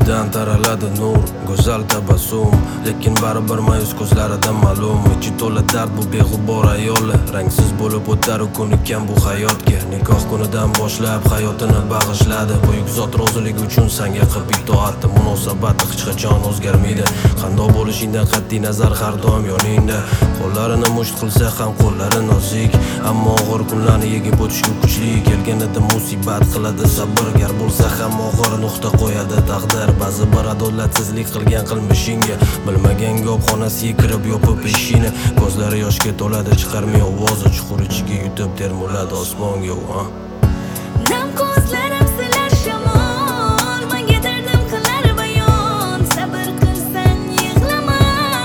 Ko'nglidan taraladi nur, go'zal tabassum, lekin baribir ma'yus ko'zlarida ma'lum. Ichi to'la dard bu beg'ubor ayoli, rangsiz bo'lib o'tar u ko'nikkan bu hayotga. Nikoh kunidan boshlab hayotini bag'ishladi. Buyuk zot roziligi uchun senga qilib itoatdi. Munosabati hech qachon o'zgarmaydi. Qandoq bo'lishingdan qat'iy nazar har doim yoningda. Qo'llarini musht qilsa ham qo'llari nozik, ammo og'ir kunlarni yegib o'tishga kuchli. Kelganida musibat qiladi sabr, gar bo'lsa ham og'ir nuqta qo'yadi taqdir. Ba'zi bir adolatsizlik qilgan qilmishingga, bilmagan gap xonasiga kirib yopib eshigini. Ko'zlari yoshga to'ladi, chiqarmay ovozi, chuqur ichiga yutib termuladi osmonga. Nam ko'zlarim silar shamol, menga dardim qilar bayon. Sabr qilsang yig'lama,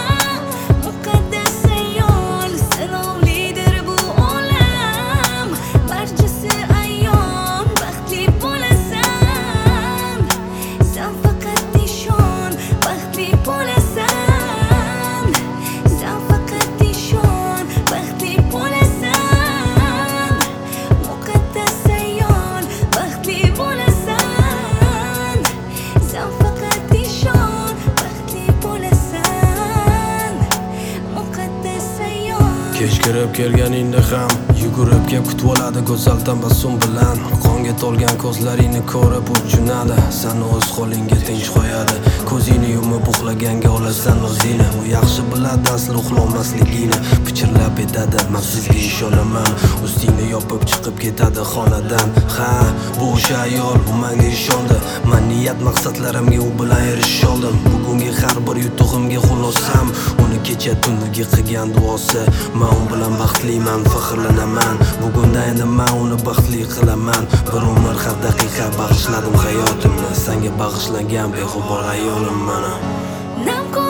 muqaddas ayol. Sinovlidir bu olam, barchasi ayon. Baxtli bo'lasan, sen faqat ishon. Baxtli bo'lasan, sen faqat ishon. Baxtli bo'lasan, muqaddas ayol. Baxtli bo'lasan, sen faqat ishon. Baxtli bo'lasan, muqaddas ayol. Kech kirib kelganingda ham yugurib kelib kutib oladi go'zal tabassum bilan. Qonga to'lgan ko'zlaringni ko'rib u jo'nadi, seni o'z qo'lingga tinch qo'yadi. Ko'zingni yumib uxlaganga olasan o'zingni. U yaxshi biladi asli uxlolmasligingni. Pichirlab aytadi, men sizga ishonaman. Ustingni yopib chiqib ketadi xonadan. Ha, bu o'sha ayol, u menga ishondi. Men niyat maqsadlarimga u bilan erisha oldim. Bugungi har bir yutug'imga xulosam uni kecha tundugi qilgan duosi. Men u bilan baxtliman, faxrlanaman. Bugunda endi men uni baxtli qilaman. Bir umr har daqiqa bag'ishladim hayotimni, senga bag'ishlangan beg'ubor ayolim mana. Nam